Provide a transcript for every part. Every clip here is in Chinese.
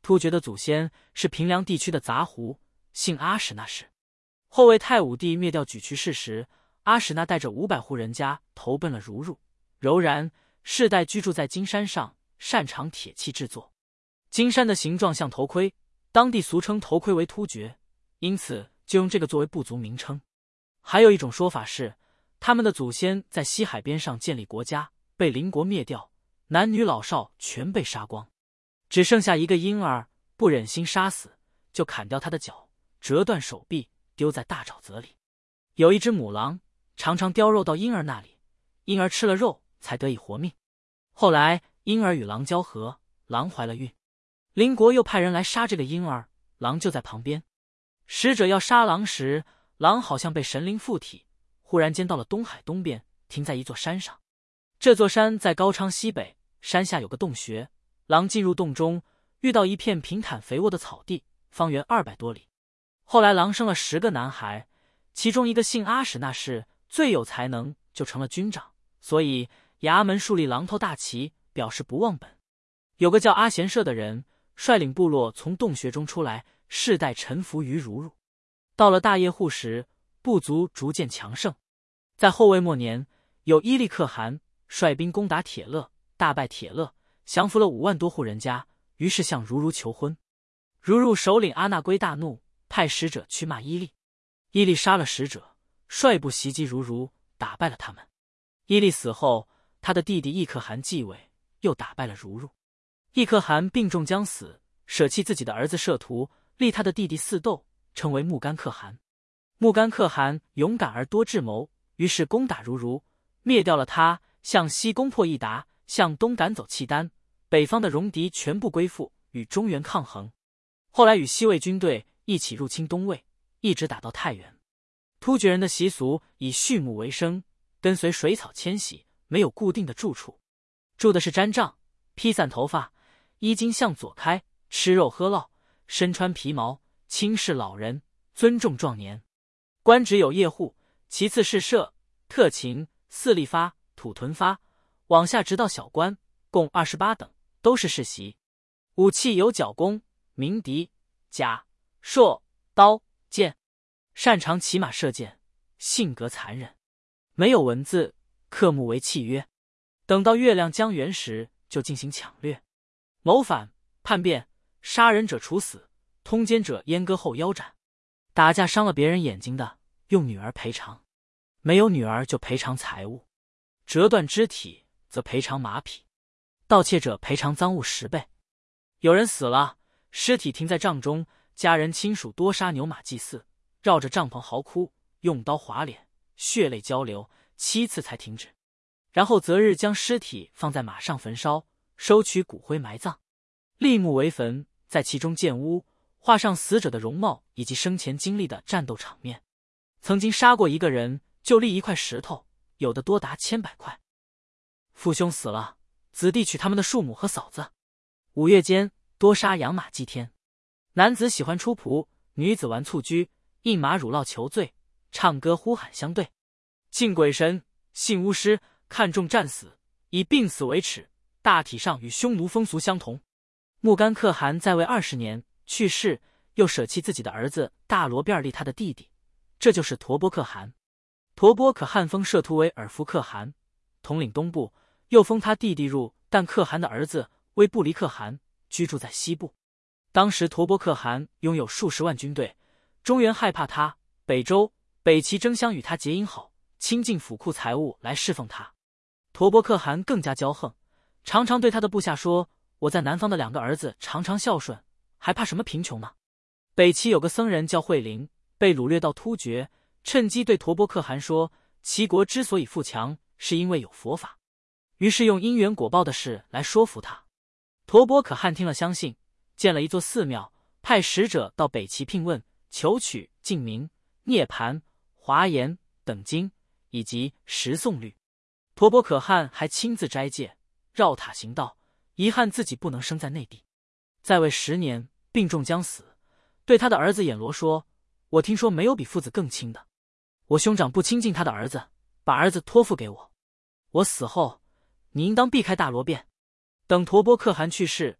突厥的祖先是平凉地区的杂胡，姓阿史那氏。后为太武帝灭掉莒曲氏时，阿史那带着500户人家投奔了柔然，世代居住在金山上，擅长铁器制作。金山的形状像头盔，当地俗称头盔为突厥，因此就用这个作为部族名称。还有一种说法是，他们的祖先在西海边上建立国家，被邻国灭掉，男女老少全被杀光，只剩下一个婴儿，不忍心杀死，就砍掉他的脚，折断手臂，丢在大沼泽里。有一只母狼常常叼肉到婴儿那里，婴儿吃了肉才得以活命。后来婴儿与狼交合，狼怀了孕，邻国又派人来杀这个婴儿，狼就在旁边。使者要杀狼时，狼好像被神灵附体，忽然间到了东海东边，停在一座山上。这座山在高昌西北，山下有个洞穴，狼进入洞中，遇到一片平坦肥沃的草地，方圆200多里。后来狼生了10个男孩，其中一个姓阿史那氏最有才能，就成了军长，所以衙门树立狼头大旗，表示不忘本。有个叫阿贤社的人率领部落从洞穴中出来，世代臣服于如。到了大业户时，部族逐渐强盛。在后魏末年，有伊利可汗率兵攻打铁勒，大败铁勒，降服了5万多户人家，于是向如求婚。如首领阿那圭大怒，派使者去骂伊利。伊利杀了使者，率部袭击如，打败了他们。伊利死后，他的弟弟义可汗继位，又打败了如。义可汗病重将死，舍弃自己的儿子摄图，立他的弟弟嗣斗，称为木干可汗。木干可汗勇敢而多智谋，于是攻打如，灭掉了他，向西攻破驿达，向东赶走契丹，北方的戎狄全部归附，与中原抗衡。后来与西魏军队一起入侵东魏，一直打到太原。突厥人的习俗以畜牧为生，跟随水草迁徙，没有固定的住处，住的是毡帐，披散头发，衣襟向左开，吃肉喝酪，身穿皮毛，轻视老人，尊重壮年。官职有业户，其次是舍、特勤、四立发、土屯发，往下直到小官，共28等，都是世袭。武器有角弓、鸣笛、甲、槊、刀、剑，擅长骑马射箭，性格残忍，没有文字，刻木为契约。等到月亮将圆时，就进行抢掠、谋反、叛变，杀人者处死，通奸者阉割后腰斩。打架伤了别人眼睛的，用女儿赔偿，没有女儿就赔偿财物，折断肢体则赔偿马匹，盗窃者赔偿赃物10倍。有人死了，尸体停在帐中，家人亲属多杀牛马祭祀，绕着帐篷嚎哭，用刀划脸，血泪交流7次才停止。然后择日将尸体放在马上焚烧，收取骨灰埋葬。立木为坟，在其中建屋，画上死者的容貌以及生前经历的战斗场面。曾经杀过一个人，就立1块石头，有的多达千百块。父兄死了，子弟娶他们的庶母和嫂子。5月间多杀养马祭天。男子喜欢出仆，女子玩蹴鞠，印马辱烙求罪，唱歌呼喊相对。敬鬼神，信巫师，看重战死，以病死为耻，大体上与匈奴风俗相同。木干可汗在位20年，去世，又舍弃自己的儿子大罗便立他的弟弟，这就是吐蕃可汗。吐蕃可汗封摄图为尔孚可汗，统领东部，又封他弟弟入但可汗的儿子为布离可汗，居住在西部。当时吐蕃可汗拥有数十万军队，中原害怕他，北周、北齐争相与他结姻好，倾尽府库财物来侍奉他。吐蕃可汗更加骄横，常常对他的部下说，我在南方的2个儿子常常孝顺，还怕什么贫穷吗？北齐有个僧人叫慧灵，被掳掠到突厥，趁机对吐蕃可汗说，齐国之所以富强，是因为有佛法，于是用因缘果报的事来说服他。吐蕃可汗听了相信，建了一座寺庙，派使者到北齐聘问，求取净明、涅盘、华严等经，以及十诵律。吐蕃可汗还亲自斋戒，绕塔行道，遗憾自己不能生在内地。在位10年，病重将死，对他的儿子衍罗说，我听说没有比父子更亲的，我兄长不亲近他的儿子，把儿子托付给我，我死后你应当避开大罗便。等吐蕃可汗去世，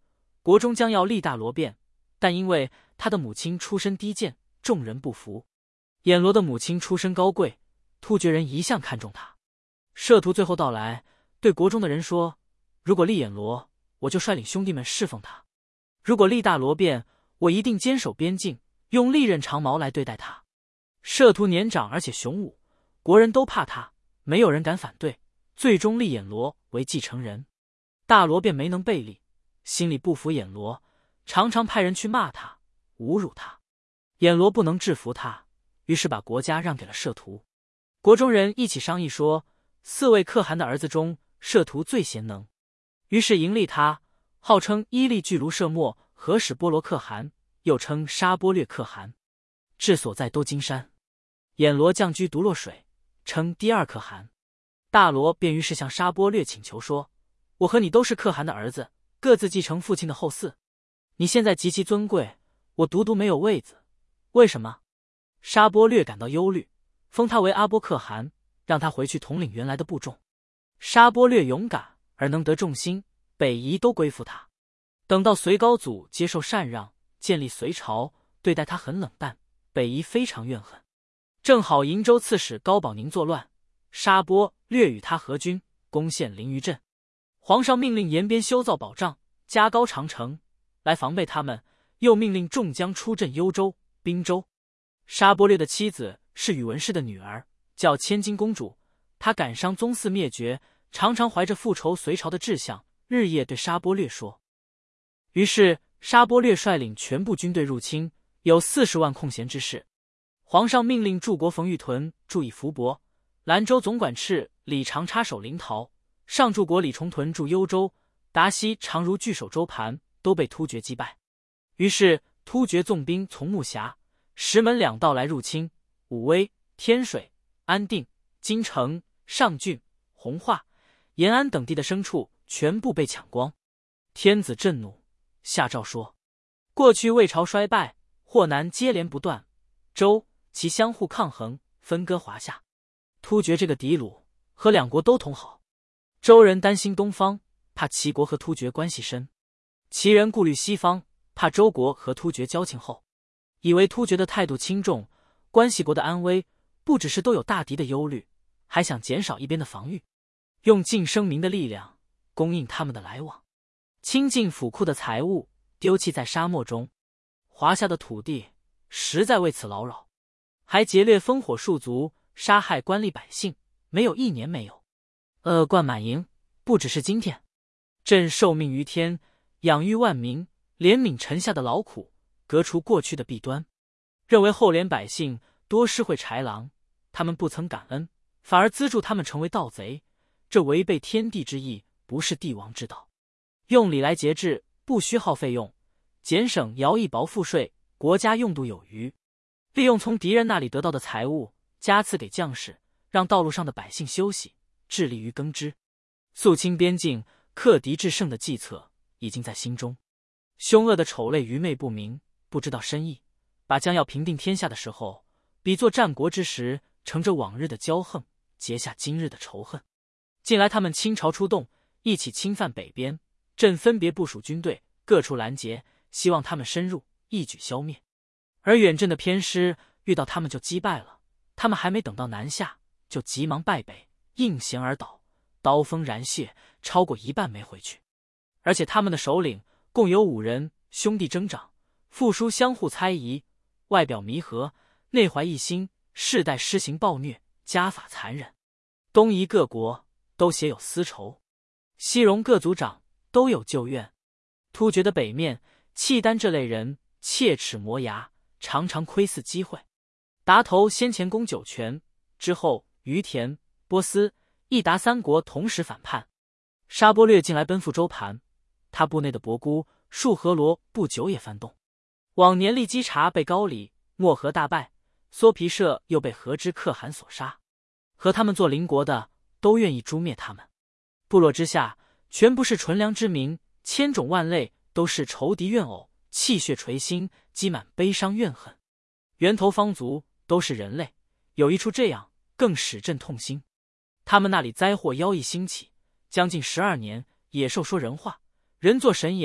国中将要立大罗变，但因为他的母亲出身低贱，众人不服。阎罗的母亲出身高贵，突厥人一向看重他。摄图最后到来，对国中的人说：如果立阎罗，我就率领兄弟们侍奉他；如果立大罗变，我一定坚守边境，用利刃长矛来对待他。摄图年长而且雄武，国人都怕他，没有人敢反对，最终立阎罗为继承人。大罗便没能被立，心里不服阎罗，常常派人去骂他，侮辱他。阎罗不能制服他，于是把国家让给了摄图。国中人一起商议说，4位可汗的儿子中，摄图最贤能，于是迎立他，号称伊利巨卢摄末和史波罗可汗，又称沙钵略可汗，治所在多金山。阎罗降居独洛水，称第2可汗。大罗便于是向沙钵略请求说：我和你都是可汗的儿子，各自继承父亲的后嗣，你现在极其尊贵，我独独没有位子，为什么？沙钵略感到忧虑，封他为阿波可汗，让他回去统领原来的部众。沙钵略勇敢而能得众心，北夷都归附他。等到隋高祖接受禅让，建立隋朝，对待他很冷淡，北夷非常怨恨。正好瀛州刺史高保宁作乱，沙钵略与他合军，攻陷临榆镇。皇上命令延边修造保障，加高长城，来防备他们，又命令众将出镇幽州、滨州。沙钵略的妻子是宇文氏的女儿，叫千金公主。她感伤宗嗣灭绝，常常怀着复仇隋朝的志向，日夜对沙钵略说。于是沙钵略率领全部军队入侵，有40万空闲之士。皇上命令柱国冯玉屯驻以伏伯，兰州总管敕李长插守临洮，上柱国李重屯驻幽州，达西常如据守周盘，都被突厥击败。于是突厥纵兵从木峡、石门两道来入侵，武威、天水、安定、金城、上郡、弘化、延安等地的牲畜全部被抢光。天子震怒，下诏说：过去魏朝衰败，祸难接连不断，周其相互抗衡，分割华夏。突厥这个敌虏和两国都同好，周人担心东方，怕齐国和突厥关系深；齐人顾虑西方，怕周国和突厥交情厚。以为突厥的态度轻重，关系国的安危，不只是都有大敌的忧虑，还想减少一边的防御，用晋生民的力量供应他们的来往，倾尽府库的财物丢弃在沙漠中。华夏的土地实在为此劳扰，还劫掠烽火戍卒，杀害官吏百姓，没有1年没有。恶贯满盈，不只是今天。朕受命于天，养育万民，怜悯臣下的劳苦，革除过去的弊端，认为后怜百姓多施惠豺狼，他们不曾感恩，反而资助他们成为盗贼，这违背天地之意，不是帝王之道。用礼来节制，不虚耗费用，减省徭役薄赋税，国家用度有余。利用从敌人那里得到的财物，加赐给将士，让道路上的百姓休息，致力于耕织。肃清边境，克敌制胜的计策已经在心中。凶恶的丑类愚昧不明，不知道深意，把将要平定天下的时候，比作战国之时，乘着往日的骄横，结下今日的仇恨。近来他们倾巢出动，一起侵犯北边，朕分别部署军队，各处拦截，希望他们深入，一举消灭。而远镇的偏师遇到他们就击败了，他们还没等到南下，就急忙败北，应弦而倒，刀锋燃血，超过1半没回去。而且他们的首领共有5人，兄弟争长，父叔相互猜疑，外表弥合，内怀异心，世代施行暴虐，家法残忍。东夷各国都写有私仇，西戎各族长都有旧怨。突厥的北面，契丹这类人切齿磨牙，常常窥伺机会。达头先前攻酒泉，之后于田、波斯、益达3国同时反叛。沙钵略近来奔赴周盘，他部内的伯姑束河罗不久也翻动。往年利基察被高丽、漠河大败，梭皮社又被和之可汗所杀，和他们做邻国的都愿意诛灭他们。部落之下全不是纯良之民，千种万类都是仇敌怨偶，气血垂心，积满悲伤怨恨。源头方族都是人类，有一处这样，更使朕痛心。他们那里灾祸妖异兴起，将近12年，野兽说人话，人做神言，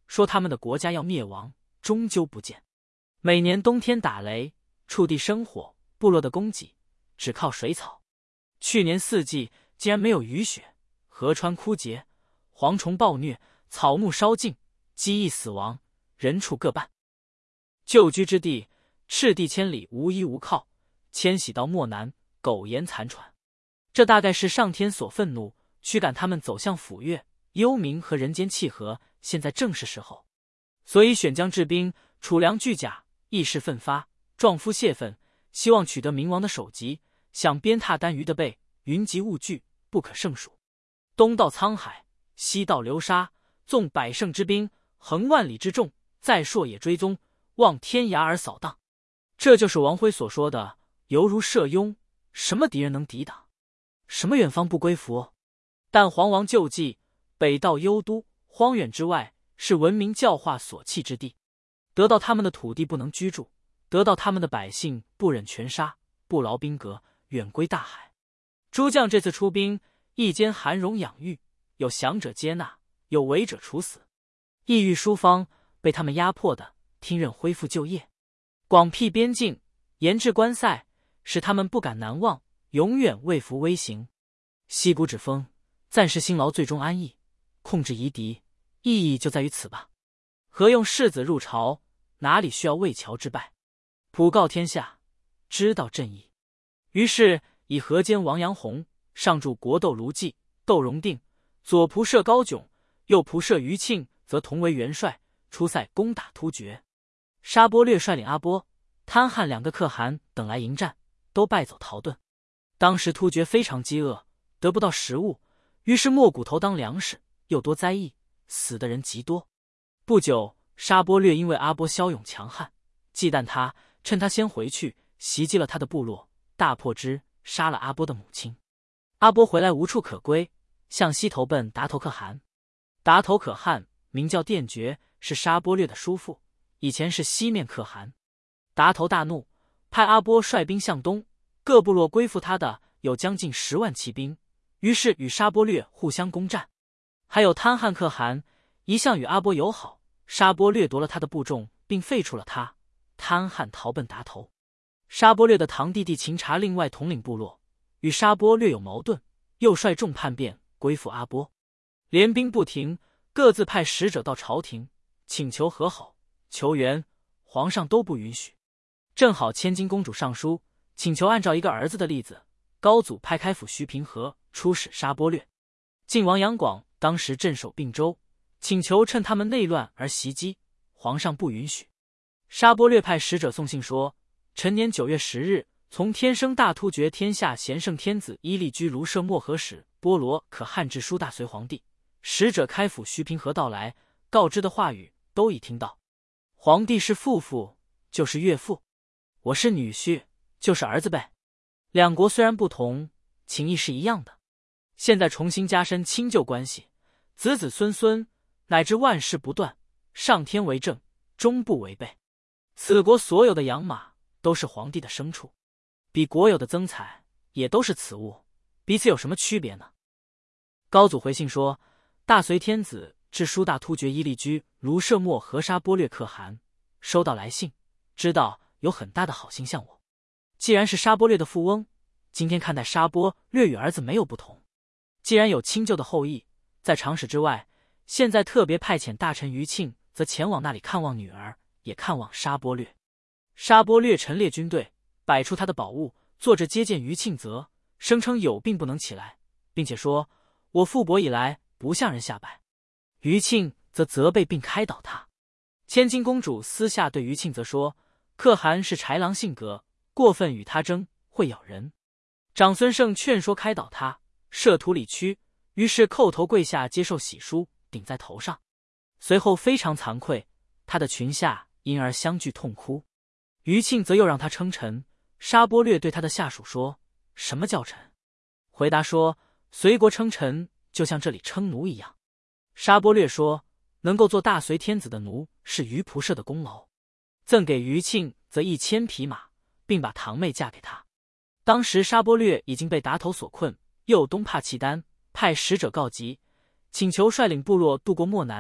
说他们的国家要灭亡，终究不见。每年冬天打雷，触地生火，部落的供给只靠水草。去年4季竟然没有雨雪，河川枯竭，蝗虫暴虐，草木烧尽，鸡翼死亡，人畜各半。旧居之地，赤地千里，无依无靠，迁徙到漠南，苟延残喘。这大概是上天所愤怒，驱赶他们走向府岳，幽冥和人间契合，现在正是时候。所以选将治兵，储粮聚甲，义士奋发，壮夫泄愤，希望取得明王的首级，想鞭挞单于的背，云集物聚，不可胜数。东到沧海，西到流沙，纵百乘之兵，横万里之众，在朔野追踪，望天涯而扫荡。这就是王辉所说的犹如射拥，什么敌人能抵挡？什么远方不归服？但黄王救济，北到幽都，荒远之外，是文明教化所弃之地。得到他们的土地不能居住，得到他们的百姓不忍全杀，不劳兵革，远归大海。诸将这次出兵，一兼含容养育，有降者接纳，有违者处死。意欲疏方，被他们压迫的，听任恢复就业。广辟边境，严治关塞，使他们不敢难忘，永远畏服威刑。息鼓止风，暂时辛劳，最终安逸，控制夷狄，意义就在于此吧。何用世子入朝？哪里需要魏乔之败？普告天下，知道朕意。于是以河间王杨洪，上助国斗卢济、窦荣定，左仆射高炯，右仆射余庆，则同为元帅，出塞攻打突厥。沙钵略率领阿波、贪汗2个可汗等来迎战，都败走逃遁。当时突厥非常饥饿，得不到食物，于是没骨头当粮食，又多灾疫，死的人极多。不久，沙钵略因为阿波骁勇强悍，忌惮他，趁他先回去，袭击了他的部落，大破之，杀了阿波的母亲。阿波回来无处可归，向西投奔达头可汗。达头可汗名叫殿觉，是沙钵略的叔父，以前是西面可汗。达头大怒，派阿波率兵向东，各部落归附他的有将近10万骑兵，于是与沙钵略互相攻战。还有贪汗可汗，一向与阿波友好，沙钵略夺了他的部众，并废除了他。贪汗逃奔达头。沙钵略的堂弟弟秦察另外统领部落，与沙钵略有矛盾，又率众叛变，归附阿波。联兵不停，各自派使者到朝廷，请求和好、求援，皇上都不允许。正好千金公主上书，请求按照一个儿子的例子，高祖派开府徐平和出使沙钵略。晋王杨广当时镇守并州，请求趁他们内乱而袭击，皇上不允许。沙钵略派使者送信说，陈年9月10日，从天生大突厥天下贤圣天子伊利居卢舍漠河使波罗可汗致书大隋皇帝，使者开府徐平和到来，告知的话语都已听到。皇帝是父父，就是岳父；我是女婿，就是儿子辈。两国虽然不同，情谊是一样的。现在重新加深亲旧关系，子子孙孙乃至万世不断，上天为证，终不违背。此国所有的养马都是皇帝的牲畜，比国有的增采也都是此物，彼此有什么区别呢？高祖回信说，大隋天子致书大突厥伊利居卢舍漠河沙钵略可汗，收到来信，知道有很大的好心向我。既然是沙钵略的富翁，今天看待沙钵略与儿子没有不同。既然有亲旧的后裔，在常识之外，现在特别派遣大臣余庆，则前往那里看望女儿，也看望沙钵略。沙钵略陈列军队，摆出他的宝物，坐着接见余庆则，声称有病不能起来，并且说，我复伯以来不向人下拜。余庆则责备并开导他。千金公主私下对余庆则说，可汗是豺狼性格，过分与他争会咬人。长孙晟劝说开导他，设图里屈，于是叩头跪下接受喜书，顶在头上。随后非常惭愧，他的群下因而相聚痛哭。余庆则又让他称臣。沙钵略对他的下属说，什么叫臣？回答说，隋国称臣就像这里称奴一样。沙钵略说，能够做大隋天子的奴是余仆射的功劳。赠给余庆则1000匹马，并把堂妹嫁给他。当时沙钵略已经被达头所困，又东怕契丹，派使者告急，请求率领部落渡过漠南，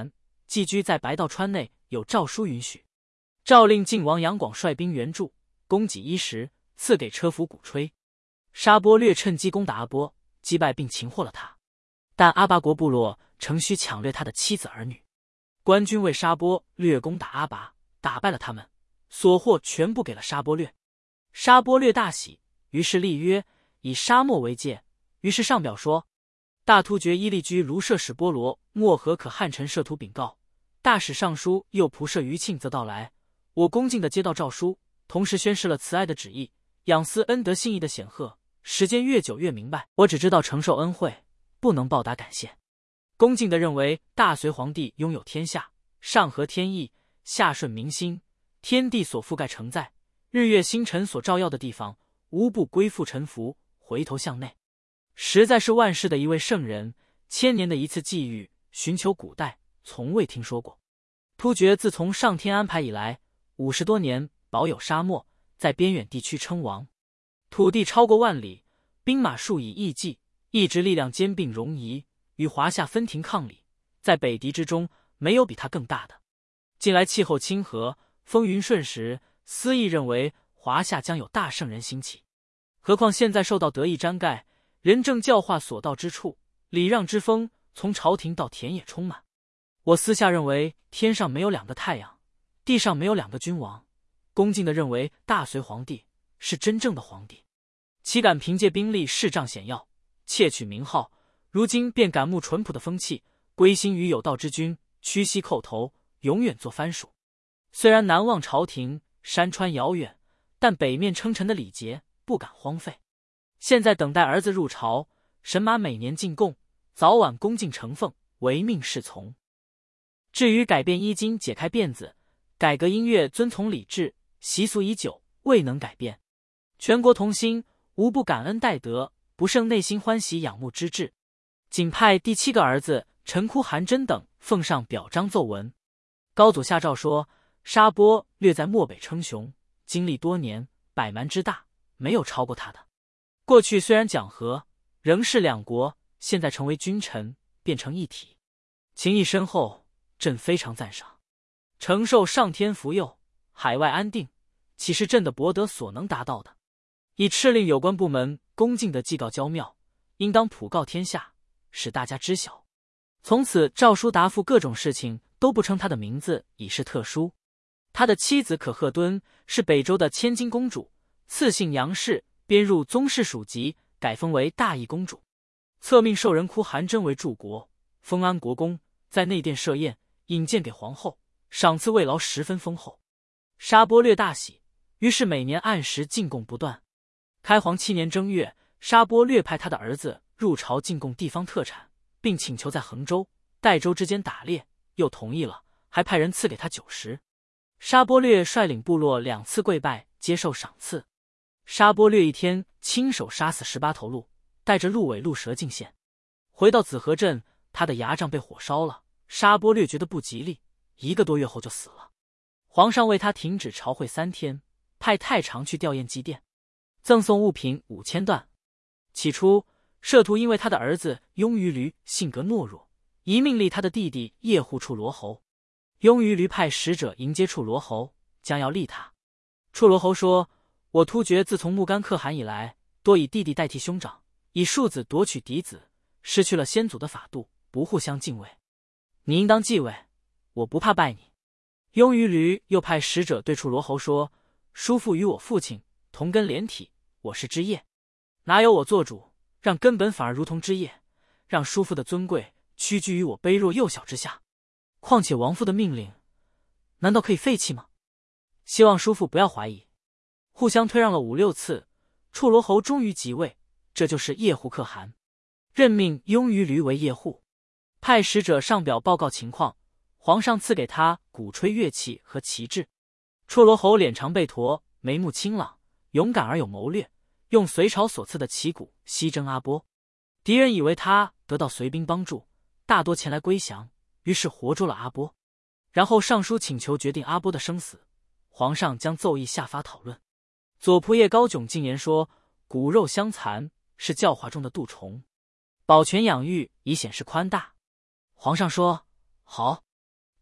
寄居在白道川内，有诏书允许。诏令晋王杨广率兵援助，供给衣食，赐给车服鼓吹。沙钵略趁机攻打阿波，击败并擒获了他。但阿拔国部落诚须抢掠他的妻子儿女。官军为沙钵略攻打阿拔，打败了他们，所获全部给了沙钵略。沙钵略大喜，于是立约，以沙漠为界。于是上表说：大突厥伊利居卢舍使波罗莫和可汉臣摄图禀告，大使尚书右仆射于庆则到来。我恭敬地接到诏书，同时宣示了慈爱的旨意，仰思恩德信义的显赫。时间越久越明白，我只知道承受恩惠，不能报答感谢。恭敬地认为大隋皇帝拥有天下，上合天意，下顺民心，天地所覆盖承载，日月星辰所照耀的地方，无不归附臣服，回头向内，实在是万世的一位圣人，千年的一次际遇，寻求古代从未听说过。突厥自从上天安排以来，50多年保有沙漠，在边远地区称王，土地超过万里，兵马数以亿计，意志力量兼并容夷，与华夏分庭抗礼，在北狄之中没有比他更大的。近来气候亲和，风云顺时，司议认为华夏将有大圣人兴起。何况现在受到德义沾盖，仁政教化所到之处，礼让之风从朝廷到田野充满。我私下认为天上没有2个太阳，地上没有2个君王，恭敬地认为大隋皇帝是真正的皇帝，岂敢凭借兵力视障险要，窃取名号，如今便感慕淳朴的风气，归心于有道之君，屈膝叩头，永远做藩属。虽然南望朝廷，山川遥远，但北面称臣的礼节不敢荒废。现在等待儿子入朝，神马每年进贡，早晚恭敬承奉，唯命是从。至于改变衣襟，解开辫子，改革音乐，遵从礼制，习俗已久，未能改变。全国同心，无不感恩戴德，不胜内心欢喜仰慕之至。仅派第7个儿子陈窟韩真等奉上表彰奏文。高祖下诏说，沙钵略在漠北称雄，经历多年，百蛮之大，没有超过他的。过去虽然讲和，仍是2国，现在成为君臣，变成一体，情谊深厚，朕非常赞赏。承受上天福佑，海外安定，岂是朕的博德所能达到的？已敕令有关部门恭敬地祭告交庙，应当普告天下，使大家知晓。从此诏书答复各种事情都不称他的名字，以示特殊。他的妻子可贺敦是北周的千金公主，赐姓杨氏，编入宗室属籍，改封为大义公主。册命授人窟韩真为柱国，封安国公，在内殿设宴，引荐给皇后，赏赐慰劳十分丰厚。沙钵略大喜，于是每年按时进贡不断。开皇7年正月，沙钵略派他的儿子入朝进贡地方特产，并请求在衡州、代州之间打猎，又同意了，还派人赐给他酒食。沙钵略率领部落2次跪拜，接受赏赐。沙钵略一天亲手杀死18头鹿，带着鹿尾鹿舌进献。回到紫河镇，他的牙帐被火烧了，沙钵略觉得不吉利，1个多月后就死了。皇上为他停止朝会3天，派太常去吊唁祭奠，赠送物品5000担。起初摄图因为他的儿子雍于驴性格懦弱，一命立他的弟弟叶护处罗侯。雍于驴派使者迎接处罗侯，将要立他。处罗侯说，我突厥自从木干可汗以来，多以弟弟代替兄长，以庶子夺取嫡子，失去了先祖的法度，不互相敬畏。你应当继位，我不怕拜你。雍于驴又派使者对处罗侯说，叔父与我父亲同根连体，我是枝叶，哪有我做主，让根本反而如同枝叶，让叔父的尊贵屈居于我卑弱幼小之下。况且王父的命令，难道可以废弃吗？希望叔父不要怀疑。互相推让了5、6次，处罗侯终于即位，这就是叶护可汗，任命雍于驴为叶护，派使者上表报告情况。皇上赐给他鼓吹乐器和旗帜。处罗侯脸长背驼，眉目清朗，勇敢而有谋略，用隋朝所赐的旗鼓西征阿波。敌人以为他得到隋兵帮助，大多前来归降，于是活捉了阿波。然后上书请求决定阿波的生死，皇上将奏议下发讨论。左仆射高炯进言说，骨肉相残是教化中的蠹虫，保全养育以显示宽大。皇上说好。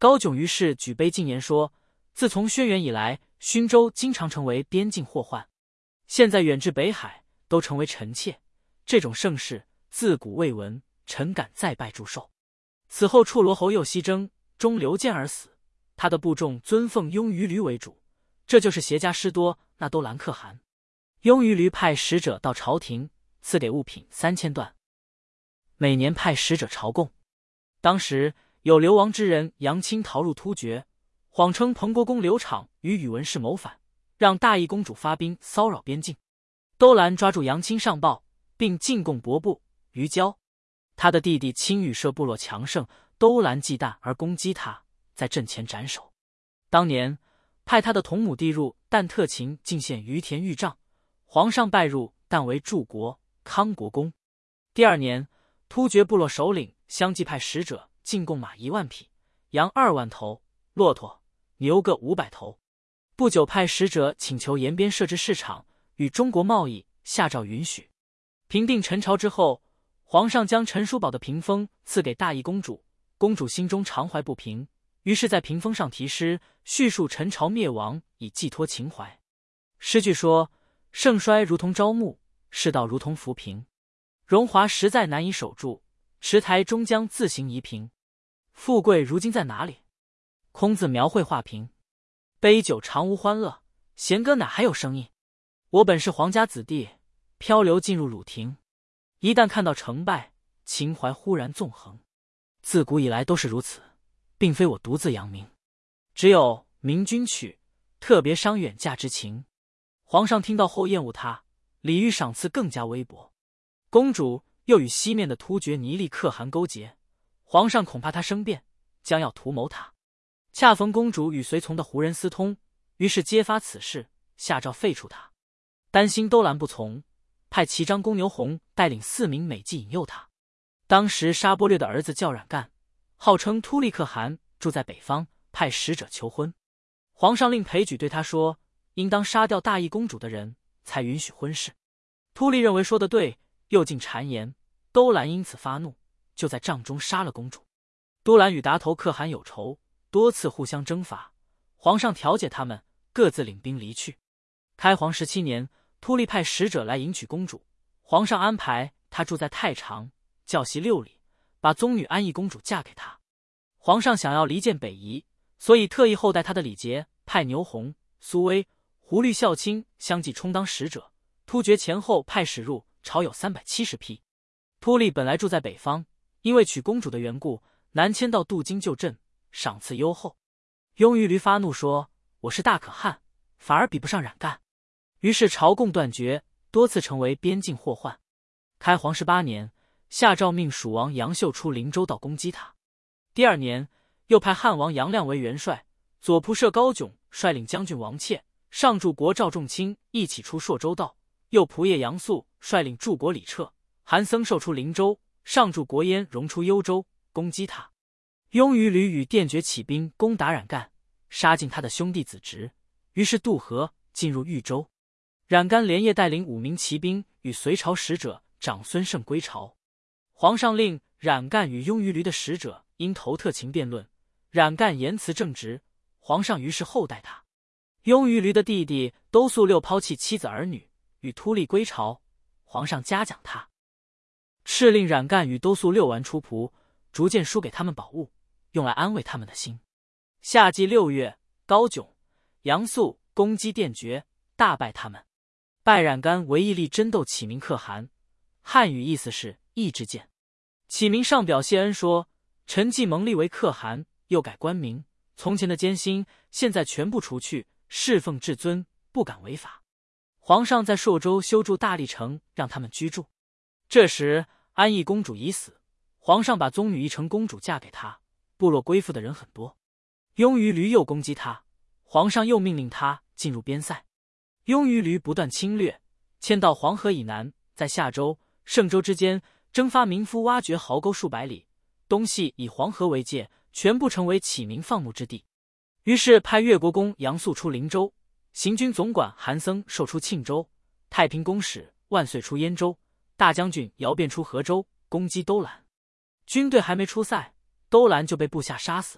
高炯于是举杯进言说：自从轩辕以来，勋州经常成为边境祸患，现在远至北海都成为臣妾，这种盛世自古未闻，臣敢再拜祝寿。此后处罗侯右西征，终流箭而死，他的部众尊奉雍于驴为主，这就是邪家师多那都兰可汗。雍于驴派使者到朝廷，赐给物品3000段，每年派使者朝贡。当时有流亡之人杨清逃入突厥，谎称彭国公刘昶与宇文氏谋反，让大义公主发兵骚扰边境。都兰抓住杨清上报，并进贡伯部于交。他的弟弟青羽社部落强盛，都兰忌惮而攻击他，在阵前斩首。当年派他的同母弟入但特勤进献于田玉帐，皇上拜入但为柱国康国公。第二年，突厥部落首领相继派使者进贡马1万匹，羊2万头，骆驼、牛各500头。不久派使者请求延边设置市场，与中国贸易，下诏允许。平定陈朝之后，皇上将陈叔宝的屏风赐给大义公主，公主心中常怀不平，于是在屏风上题诗，叙述陈朝灭亡，以寄托情怀。诗句说：盛衰如同朝暮，世道如同浮萍，荣华实在难以守住，池台终将自行移平。富贵如今在哪里？空自描绘画屏。杯酒常无欢乐，弦歌哪还有声音？我本是皇家子弟，漂流进入鲁庭，一旦看到成败，情怀忽然纵横。自古以来都是如此，并非我独自扬名，只有明君曲，特别伤远嫁之情。皇上听到后厌恶他，礼遇赏赐更加微薄。公主又与西面的突厥尼利可汗勾结，皇上恐怕他生变，将要图谋他。恰逢公主与随从的胡人私通，于是揭发此事，下诏废除他。担心都兰不从，派骑张公牛弘带领4名美妓引诱他。当时沙钵略的儿子叫冉干，号称突利可汗，住在北方，派使者求婚。皇上令裴举对他说，应当杀掉大义公主的人，才允许婚事。突利认为说得对，又进谗言，都兰因此发怒，就在帐中杀了公主。都兰与达头可汗有仇，多次互相征伐，皇上调解他们，各自领兵离去。开皇17年，突利派使者来迎娶公主，皇上安排他住在太常，教习6里，把宗女安义公主嫁给他。皇上想要离间北夷，所以特意厚待他的礼节，派牛弘、苏威、胡律孝卿相继充当使者。突厥前后派使入朝有370批。突利本来住在北方，因为娶公主的缘故，南迁到镀京旧镇，赏赐优厚。雍于驴发怒说：我是大可汗，反而比不上冉干。于是朝贡断绝，多次成为边境祸患。开皇18年，下诏命蜀王杨秀出灵州道攻击他。第二年，又派汉王杨亮为元帅，左仆射高炯率领将军王怯、上柱国赵仲卿一起出朔州道，右仆射杨素率领柱国李彻、韩僧寿出灵州，上柱国燕荣出幽州，攻击他。雍于驴与电决起兵攻打冉干，杀尽他的兄弟子侄，于是渡河进入豫州。冉干连夜带领5名骑兵与隋朝使者长孙晟归朝。皇上令冉干与雍于驴的使者因头特勤辩论，冉干言辞正直，皇上于是厚待他。雍于驴的弟弟都肃六抛弃妻子儿女，与突利归朝，皇上嘉奖他，敕令冉干与都肃六完出仆，逐渐输给他们宝物，用来安慰他们的心。夏季6月，高炯、杨素攻击电决，大败他们。拜冉干为义力争斗启明可汗，汉语意思是义之剑。启明上表谢恩说：臣既蒙立为可汗，又改官名，从前的艰辛现在全部除去，侍奉至尊，不敢违法。皇上在朔州修筑大历城，让他们居住。这时安义公主已死，皇上把宗女义成公主嫁给他，部落归附的人很多。雍于驴又攻击他，皇上又命令他进入边塞。雍于驴不断侵略，迁到黄河以南，在夏州、盛州之间征发民夫，挖掘壕沟数百里，东西以黄河为界，全部成为启明放牧之地。于是派越国公杨素出灵州，行军总管韩僧寿出庆州，太平公使万岁出燕州，大将军姚辩出河州，攻击都兰。军队还没出塞，都兰就被部下杀死，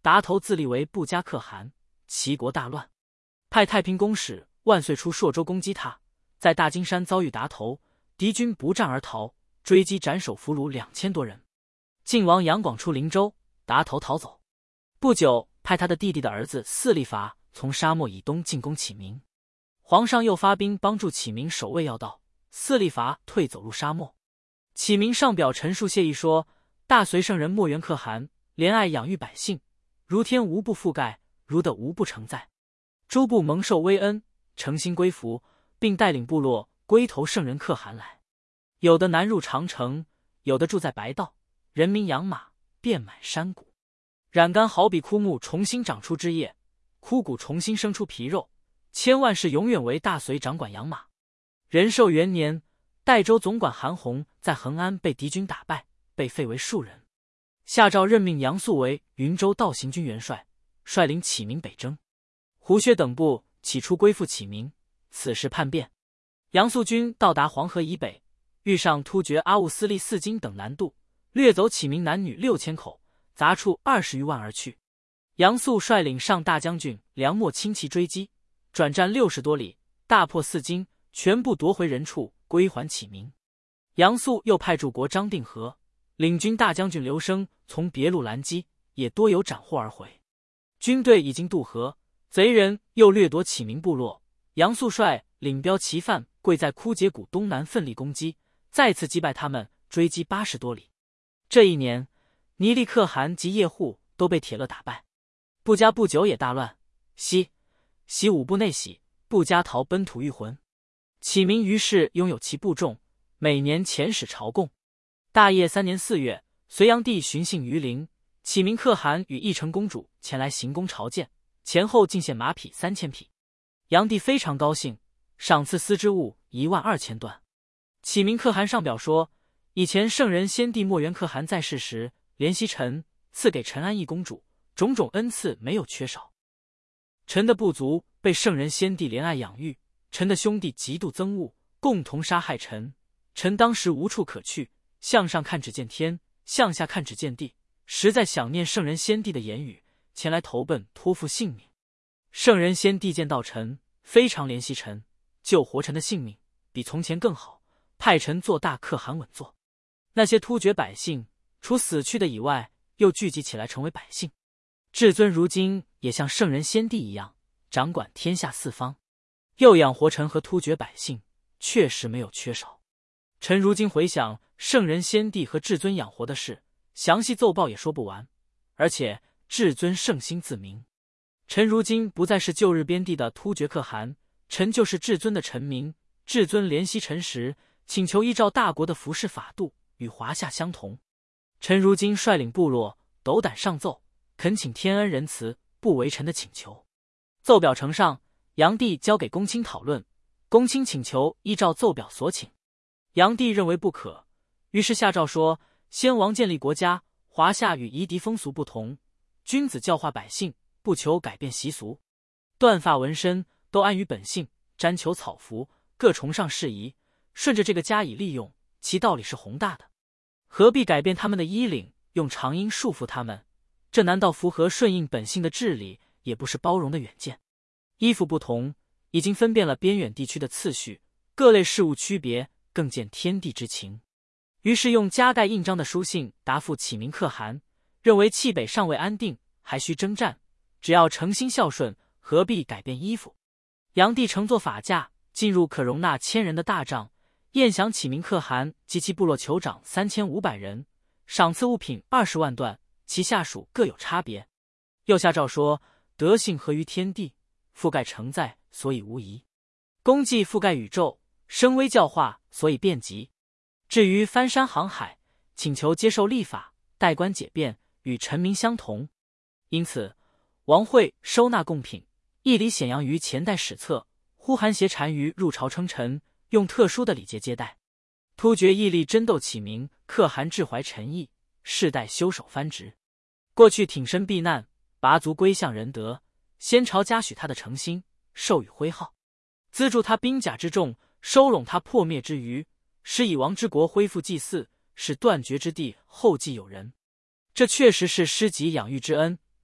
达头自立为不加可汗，齐国大乱，派太平公使万岁出朔州攻击他，在大金山遭遇达头，敌军不战而逃，追击斩首俘虏2000多人。晋王杨广出灵州，达头逃走。不久，派他的弟弟的儿子四立伐从沙漠以东进攻启明，皇上又发兵帮助启明守卫要道，四立伐退走入沙漠。启明上表陈述谢意说：大隋圣人莫元可汗，怜爱养育百姓，如天无不覆盖，如地无不承载。诸部蒙受威恩，诚心归服，并带领部落归投圣人可汗来。有的南入长城，有的住在白道，人民养马，遍满山谷。染干好比枯木重新长出枝叶，枯骨重新生出皮肉，千万世永远为大隋掌管养马。仁寿元年，代州总管韩弘在恒安被敌军打败，被废为庶人。下诏任命杨素为云州道行军元帅，率领启明北征。胡薛等部起初归附启明，此事叛变。杨素军到达黄河以北，遇上突厥阿兀斯利四金等南渡，掠走启明男女6000口，杂畜20余万而去。杨素率领上大将军梁默轻骑追击，转战60多里，大破四金，全部夺回人畜，归还启明。杨素又派驻国张定和领军大将军刘生从别路拦击，也多有斩获而回。军队已经渡河，贼人又掠夺启明部落，杨素率领标骑犯跪在枯竭谷东南奋力攻击，再次击败他们，追击80多里。这一年，尼利可汗及叶护都被铁勒打败。布加不久也大乱，西五部内喜，布加逃奔吐玉浑。启明于是拥有其部众，每年遣使朝贡。大业3年4月，隋炀帝巡幸于陵，启明可汗与义成公主前来行宫朝见，前后进献马匹3000匹。炀帝非常高兴，赏赐丝织物12000段。启明可汗上表说，以前圣人先帝莫元可汗在世时，怜惜臣，赐给陈安义公主，种种恩赐没有缺少。臣的部族被圣人先帝怜爱养育，臣的兄弟极度憎恶，共同杀害臣。臣当时无处可去，向上看只见天，向下看只见地，实在想念圣人先帝的言语，前来投奔托付性命。圣人先帝见到臣，非常怜惜臣，救活臣的性命，比从前更好，派臣做大可汗稳坐。那些突厥百姓，除死去的以外，又聚集起来成为百姓。至尊如今也像圣人先帝一样，掌管天下四方，又养活臣和突厥百姓，确实没有缺少。臣如今回想圣人先帝和至尊养活的事，详细奏报也说不完，而且至尊圣心自明。臣如今不再是旧日边地的突厥可汗，臣就是至尊的臣民。至尊怜惜臣时，请求依照大国的服饰法度，与华夏相同。臣如今率领部落，斗胆上奏，恳请天恩仁慈，不违臣的请求。奏表呈上，炀帝交给公卿讨论，公卿请求依照奏表所请。炀帝认为不可，于是下诏说：先王建立国家，华夏与夷狄风俗不同，君子教化百姓，不求改变习俗。断发纹身都安于本性，沾裘草服，各崇尚适宜，顺着这个加以利用，其道理是宏大的。何必改变他们的衣领，用长缨束缚他们？这难道符合顺应本性的治理，也不是包容的远见。衣服不同，已经分辨了边远地区的次序，各类事物区别，更见天地之情。于是用加盖印章的书信答复启明可汗，认为蓟北尚未安定，还需征战，只要诚心孝顺，何必改变衣服？炀帝乘坐法驾，进入可容纳1000人的大帐，宴享启明可汗及其部落酋长3500人，赏赐物品20万段，其下属各有差别。又下诏说：德性合于天地，覆盖承载，所以无疑；功绩覆盖宇宙，声威教化，所以遍及。至于翻山航海，请求接受历法，代官解变，与臣民相同。因此，王会收纳贡品，义理显扬于前代史册，呼韩邪单于入朝称臣，用特殊的礼节接待。突厥义力争斗启明，可汗志怀臣义，世代修守藩职。过去挺身避难，拔族归向仁德，先朝嘉许他的诚心，授予徽号，资助他兵甲之众，收拢他破灭之余，使以亡之国恢复祭祀，使断绝之地后继有人。这确实是施己养育之恩，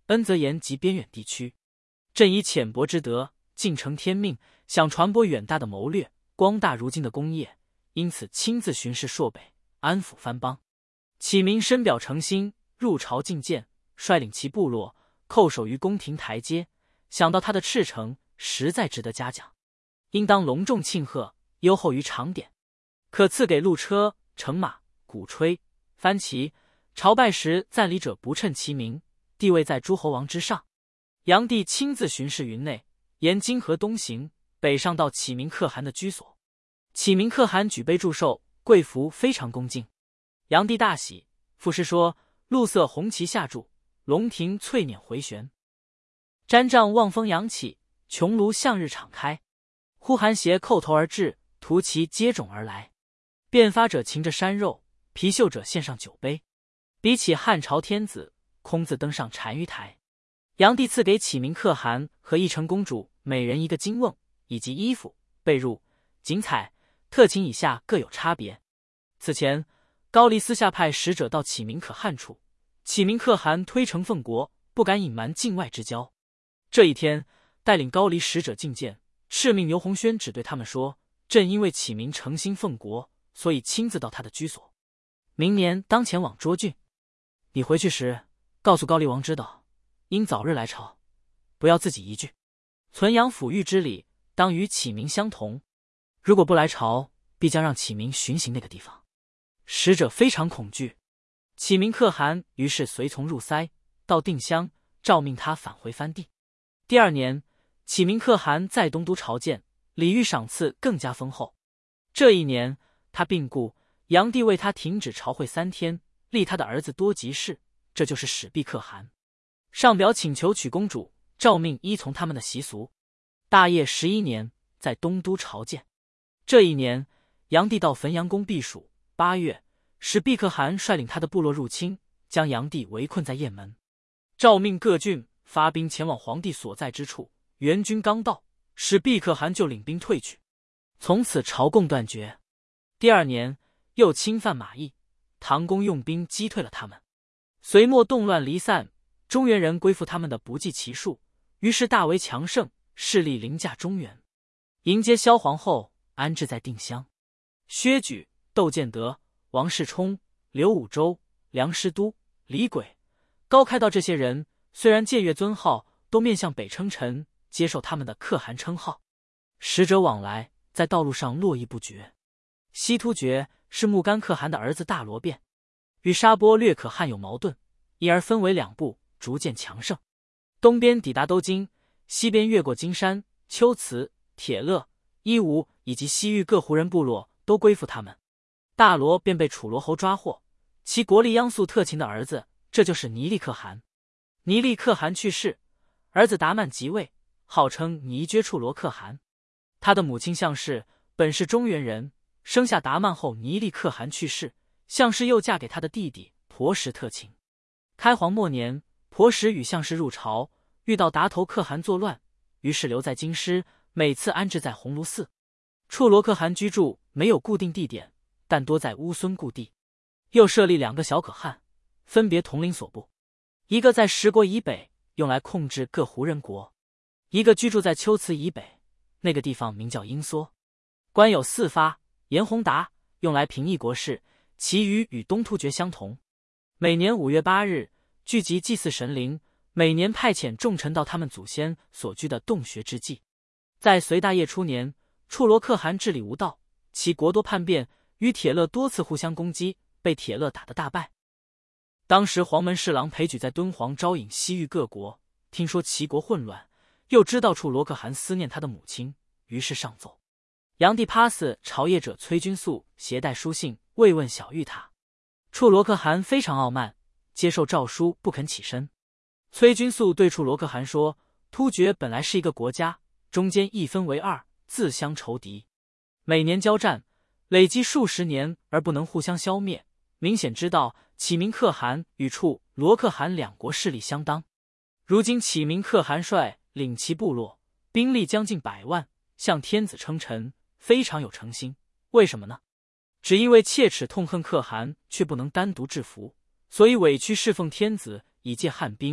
恩则延及边远地区。朕以浅薄之德，尽承天命，想传播远大的谋略，光大如今的功业，因此亲自巡视朔北，安抚藩邦。启明深表诚心，入朝觐见，率领其部落叩首于宫廷台阶，想到他的赤诚，实在值得嘉奖，应当隆重庆贺，优厚于常典。可赐给鹿车、乘马、鼓吹、幡旗。朝拜时赞礼者不称其名，地位在诸侯王之上。炀帝亲自巡视云内，沿泾河东行，北上到启明可汗的居所。启明可汗举杯祝寿，贵服非常恭敬。炀帝大喜，赋诗说：陆色红旗下筑，龙庭翠辇回旋。瞻帐望风扬起，穹庐向日敞开。呼韩邪叩头而至，图旗接踵而来。变发者擎着山肉，貔貅者献上酒杯。比起汉朝天子，空自登上单于台。炀帝赐给启明可汗和义成公主每人一个金瓮，以及衣服、被褥、锦彩、特勤以下各有差别。此前，高丽私下派使者到启明可汗处，启明可汗推诚奉国，不敢隐瞒境外之交。这一天，带领高丽使者觐见，敕命牛鸿轩只对他们说：朕因为启明诚心奉国，所以亲自到他的居所。明年当前往涿郡。你回去时，告诉高丽王知道，应早日来朝，不要自己一句。存养抚育之礼，当与启明相同。如果不来朝，必将让启明巡行那个地方。使者非常恐惧。启明可汗于是随从入塞，到定襄，诏命他返回藩地。第二年，启明可汗在东都朝见，礼遇赏赐更加丰厚。这一年，他病故，炀帝为他停止朝会3天，立他的儿子多吉士，这就是始毕可汗。上表请求娶公主，诏命依从他们的习俗。大业11年，在东都朝见。这一年，炀帝到汾阳宫避暑。8月，始毕可汗率领他的部落入侵，将炀帝围困在雁门。诏命各郡发兵前往皇帝所在之处。援军刚到，始毕可汗就领兵退去，从此朝贡断绝。第二年，又侵犯马邑，唐公用兵击退了他们。隋末动乱离散，中原人归附他们的不计其数，于是大为强盛，势力凌驾中原。迎接萧皇后，安置在定襄。薛举、窦建德、王世充、刘武周、梁师都、李轨、高开道这些人，虽然僭越尊号，都面向北称臣，接受他们的可汗称号。使者往来，在道路上络绎不绝。西突厥是木干可汗的儿子大罗辩，与沙钵略可汗有矛盾，因而分为2部，逐渐强盛。东边抵达都京，西边越过金山、龟兹、铁勒、伊吾以及西域各胡人部落都归附他们。大罗便被楚罗侯抓获，其国力央素特勤的儿子，这就是尼利可汗。尼利可汗去世，儿子达曼即位，号称尼觉处罗可汗。他的母亲项氏本是中原人，生下达曼后，尼利可汗去世，项氏又嫁给他的弟弟婆什特勤。开皇末年，婆什与项氏入朝，遇到达头可汗作乱，于是留在京师，每次安置在鸿胪寺。处罗可汗居住没有固定地点，但多在乌孙故地。又设立2个小可汗，分别统领所部，一个在十国以北，用来控制各胡人国；一个居住在龟兹以北，那个地方名叫英缩。官有4发，严宏达用来平抑国事，其余与东突厥相同。每年5月8日聚集祭祀神灵，每年派遣众臣到他们祖先所居的洞穴之祭。在隋大业初年，处罗可汗治理无道，其国多叛变，与铁勒多次互相攻击，被铁勒打得大败。当时黄门侍郎裴举在敦煌招引西域各国，听说齐国混乱，又知道处罗可汗思念他的母亲，于是上奏。炀帝怕死，朝谒者崔君素携带书信慰问小玉塔。处罗可汗非常傲慢，接受诏书不肯起身。崔君素对处罗可汗说：突厥本来是一个国家，中间一分为2，自相仇敌，每年交战，累积数十年而不能互相消灭，明显知道启明可汗与处罗可汗2国势力相当。如今启明可汗率领其部落，兵力将近100万，向天子称臣，非常有诚心。为什么呢？只因为切齿痛恨可汗，却不能单独制服，所以委屈侍奉天子，以借汉兵，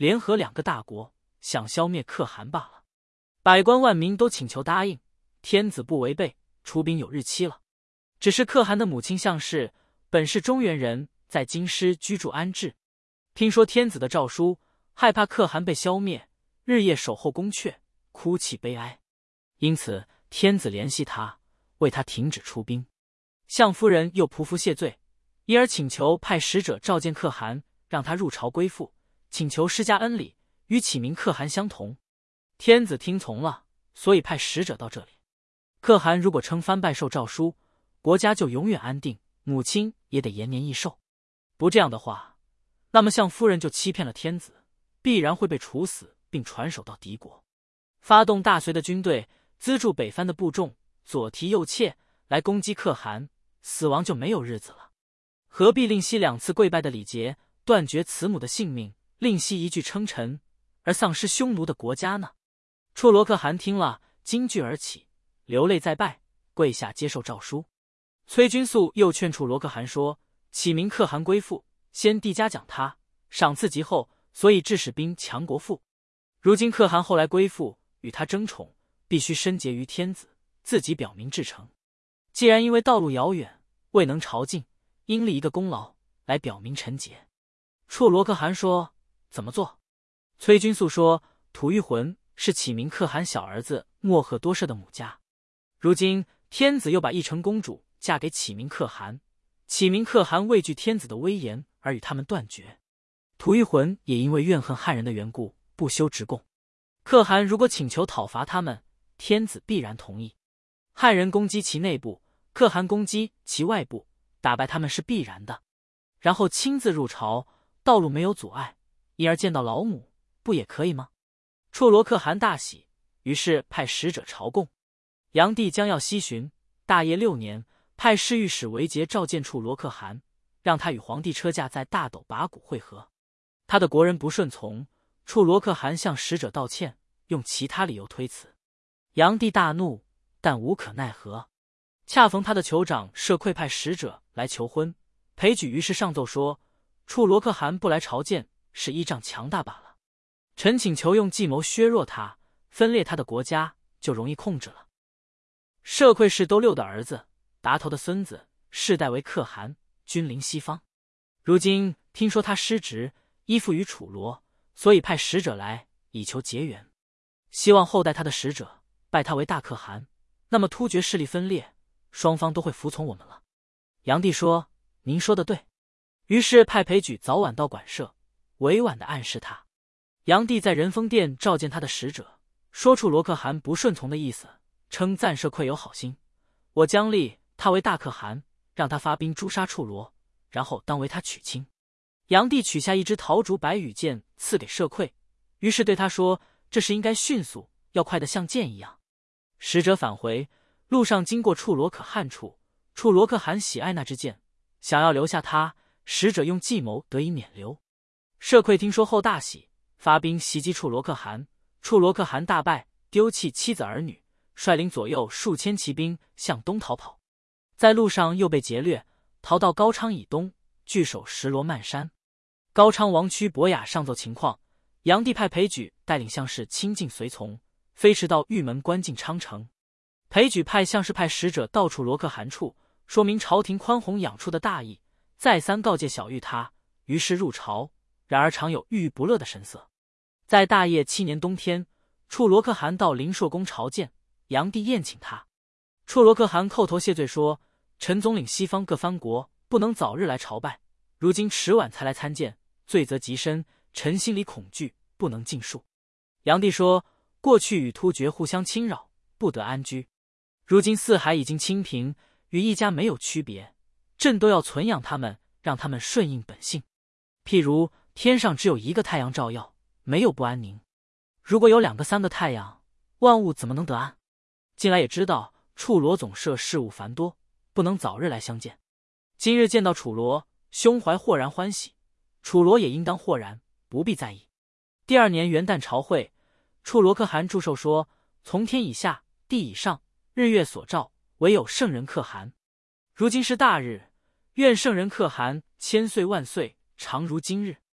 联合2个大国，想消灭可汗罢了。百官万民都请求答应，天子不违背，出兵有日期了。只是可汗的母亲项氏本是中原人，在京师居住安置，听说天子的诏书，害怕可汗被消灭，日夜守候宫阙，哭泣悲哀。因此天子怜惜他，为他停止出兵。项夫人又匍匐谢罪，因而请求派使者召见可汗，让他入朝归附，请求施加恩礼，与启明可汗相同。天子听从了，所以派使者到这里。可汗如果称藩拜受诏书，国家就永远安定，母亲也得延年益寿。不这样的话，那么项夫人就欺骗了天子，必然会被处死，并传首到敌国。发动大隋的军队，资助北藩的部众，左提右挈来攻击可汗，死亡就没有日子了。何必令惜2次跪拜的礼节，断绝慈母的性命，令惜一句称臣，而丧失匈奴的国家呢？处罗可汗听了，惊惧而起，流泪再拜，跪下接受诏书。崔君素又劝处罗可汗说，启明可汗归附，先帝嘉奖他，赏赐极厚，所以致使兵强国富。如今可汗后来归附，与他争宠，必须申结于天子，自己表明至诚。既然因为道路遥远，未能朝觐，应立一个功劳来表明臣节。处罗可汗说，怎么做？崔君素说，吐玉浑是启明可汗小儿子莫贺多奢的母家，如今天子又把义成公主嫁给启明可汗，启明可汗畏惧天子的威严而与他们断绝。吐玉浑也因为怨恨汉人的缘故，不修直贡。可汗如果请求讨伐他们，天子必然同意。汉人攻击其内部，可汗攻击其外部，打败他们是必然的。然后亲自入朝，道路没有阻碍，因而见到老母，不也可以吗？处罗可汗大喜，于是派使者朝贡。炀帝将要西巡，大业6年，派侍御史韦杰召见处罗可汗，让他与皇帝车驾在大斗拔谷会合。他的国人不顺从，处罗可汗向使者道歉，用其他理由推辞。炀帝大怒，但无可奈何。恰逢他的酋长舍馈派使者来求婚，裴举于是上奏说，处罗可汗不来朝见，是依仗强大罢了。臣请求用计谋削弱他，分裂他的国家，就容易控制了。舍馈是兜六的儿子，达头的孙子，世代为可汗，君临西方。如今听说他失职，依附于楚罗，所以派使者来，以求结缘。希望后代他的使者拜他为大可汗，那么突厥势力分裂，双方都会服从我们了。炀帝说，您说的对。于是派裴举早晚到馆舍，委婉地暗示他。炀帝在仁丰殿召见他的使者，说处罗可汗不顺从的意思，称赞舍馈有好心，我将立他为大可汗，让他发兵诛杀处罗，然后当为他娶亲。炀帝取下一支桃竹白羽箭赐给舍馈，于是对他说，这事应该迅速，要快得像箭一样。使者返回，路上经过处罗可汗处，处罗可汗喜爱那支箭，想要留下他，使者用计谋得以免留。舍馈听说后大喜，发兵袭击处罗可汗，处罗可汗大败，丢弃妻子儿女，率领左右数千骑兵向东逃跑。在路上又被劫掠，逃到高昌以东，据守石罗曼山。高昌王屈伯雅上奏情况，炀帝派裴举带领项氏亲近随从，飞驰到玉门关进昌城。裴举派项氏派使者到处罗可汗处，说明朝廷宽宏养处的大义，再三告诫小玉他，于是入朝，然而常有郁郁不乐的神色。在大业7年冬天，处罗可汗到灵朔宫朝见，炀帝宴请他。处罗可汗叩头谢罪说，臣总领西方各藩国，不能早日来朝拜，如今迟晚才来参见，罪责极深，臣心里恐惧，不能尽述。炀帝说，过去与突厥互相侵扰，不得安居，如今四海已经清平，与一家没有区别，朕都要存养他们，让他们顺应本性。譬如天上只有一个太阳照耀，没有不安宁，如果有2个3个太阳，万物怎么能得安？近来也知道处罗总摄事务繁多，不能早日来相见，今日见到楚罗，胸怀豁然欢喜，楚罗也应当豁然，不必在意。第2年元旦朝会，处罗可汗祝寿说，从天以下，地以上，日月所照，唯有圣人可汗。如今是大日，愿圣人可汗千岁万岁，常如今日。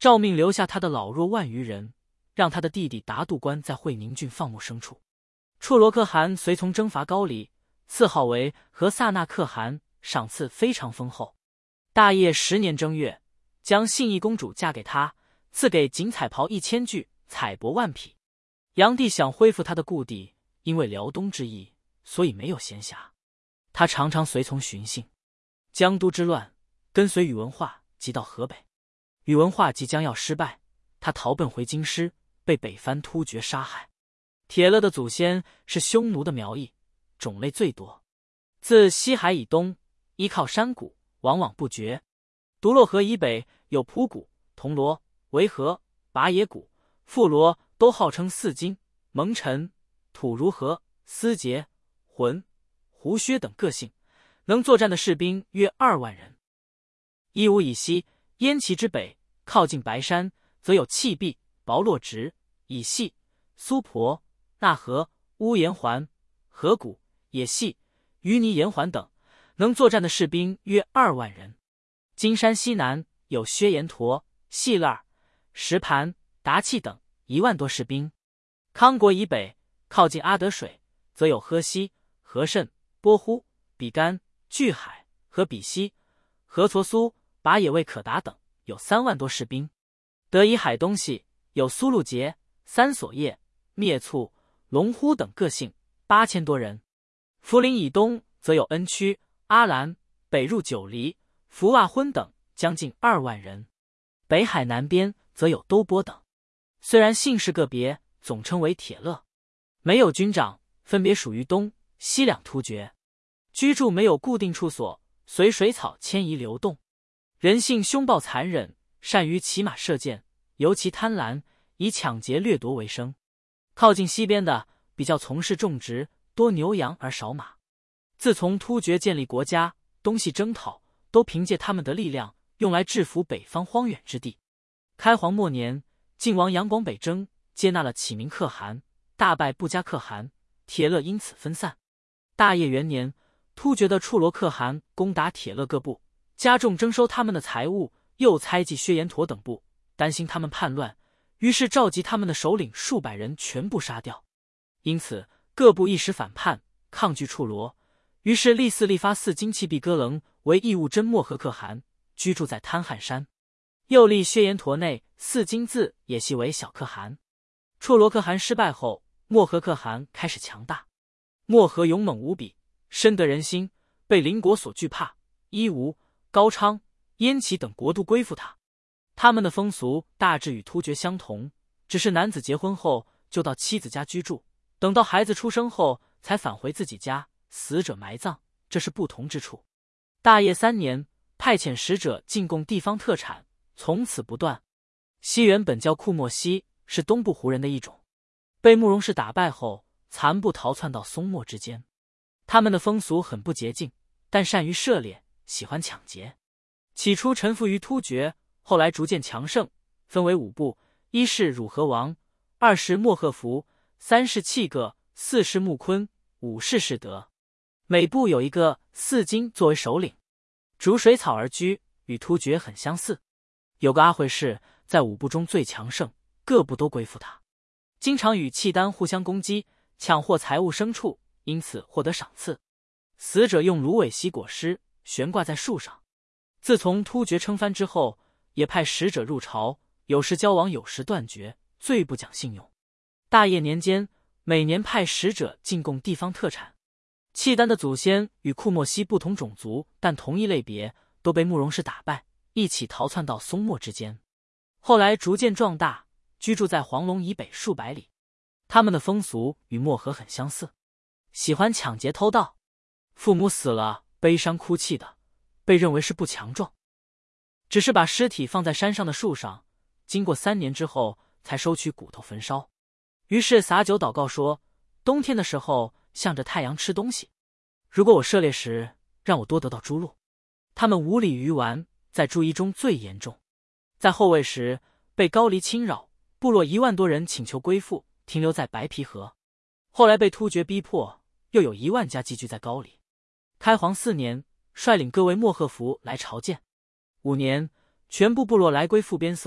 诏命留下他的老弱万余人，让他的弟弟达度官在会宁郡放牧牲畜。处罗可汗随从征伐高丽，赐号为和萨那可汗，赏赐非常丰厚。大业10年正月，将信义公主嫁给他，赐给锦彩袍1000具，彩帛100匹。炀帝想恢复他的故地，因为辽东之役，所以没有闲暇。他常常随从巡幸。江都之乱，跟随宇文化即到河北。宇文化即将要失败，他逃奔回京师，被北藩突厥杀害。铁勒的祖先是匈奴的苗裔，种类最多。自西海以东，依靠山谷，往往不绝。独洛河以北有蒲谷、铜锣、维和、拔野谷、富罗，都号称四金、蒙尘、土如河、思杰、浑、胡薛等个性，能作战的士兵约2万人。伊吾以西，燕齐之北，靠近白山，则有契必、薄洛直、以系、苏婆、纳河、乌延环、河谷、野系、淤泥延环等，能作战的士兵约2万人。金山西南有薛延陀、细勒儿、石盘、达契等1万多士兵。康国以北，靠近阿德水，则有呵西、和慎、波忽、比干、巨海和比西、和挫苏、拔野卫可达等，有3万多士兵。德以海东西有苏禄节、三所叶、灭卒、龙呼等个性，8000多人。涪陵以东则有恩区、阿兰，北入九黎、福瓦昏等，将近2万人。北海南边则有兜波等。虽然姓氏个别，总称为铁勒，没有军长，分别属于东西2突厥。居住没有固定处所，随水草迁移流动。人性凶暴残忍，善于骑马射箭，尤其贪婪，以抢劫掠夺为生。靠近西边的比较从事种植，多牛羊而少马。自从突厥建立国家，东西征讨都凭借他们的力量，用来制服北方荒远之地。开皇末年，晋王杨广北征，接纳了启明可汗，大败布加可汗，铁勒因此分散。大业元年，突厥的处罗可汗攻打铁勒各部，加重征收他们的财物，又猜忌薛延陀等部，担心他们叛乱，于是召集他们的首领数百人全部杀掉。因此各部一时反叛，抗拒处罗，于是立嗣立发寺金契必哥楞为义务真漠河可汗，居住在贪汗山。又立薛延陀内寺金字也系为小可汗。处罗可汗失败后，漠河可汗开始强大。漠河勇猛无比，深得人心，被邻国所惧怕。伊吾、高昌、燕齐等国都归附他。他们的风俗大致与突厥相同，只是男子结婚后就到妻子家居住，等到孩子出生后才返回自己家，死者埋葬，这是不同之处。大业3年，派遣使者进贡地方特产，从此不断。西原本叫库莫西，是东部胡人的一种，被慕容氏打败后，残部逃窜到松漠之间。他们的风俗很不洁净，但善于涉猎，喜欢抢劫。起初臣服于突厥，后来逐渐强盛，分为5部：一是汝河王，二是莫赫福，三是契各，四是木坤，五是士德。每部有一个四金作为首领，逐水草而居，与突厥很相似。有个阿会氏在5部中最强盛，各部都归附他，经常与契丹互相攻击，抢获财物牲畜，因此获得赏赐。死者用芦苇席裹尸，悬挂在树上。自从突厥称藩之后，也派使者入朝，有时交往，有时断绝，最不讲信用。大业年间，每年派使者进贡地方特产。契丹的祖先与库莫西不同种族，但同一类别，都被慕容氏打败，一起逃窜到松漠之间。后来逐渐壮大，居住在黄龙以北数百里。他们的风俗与漠河很相似，喜欢抢劫偷盗。父母死了，悲伤哭泣的，被认为是不强壮。只是把尸体放在山上的树上，经过3年之后，才收取骨头焚烧。于是洒酒祷告说，冬天的时候向着太阳吃东西，如果我射猎时，让我多得到猪肉。他们无礼于玩，在诸夷中最严重。在后魏时，被高丽侵扰，部落1万多人请求归附，停留在白皮河。后来被突厥逼迫，又有1万家寄居在高丽。开皇4年，率领各位莫赫福来朝见。5年，全部部落来归附边塞，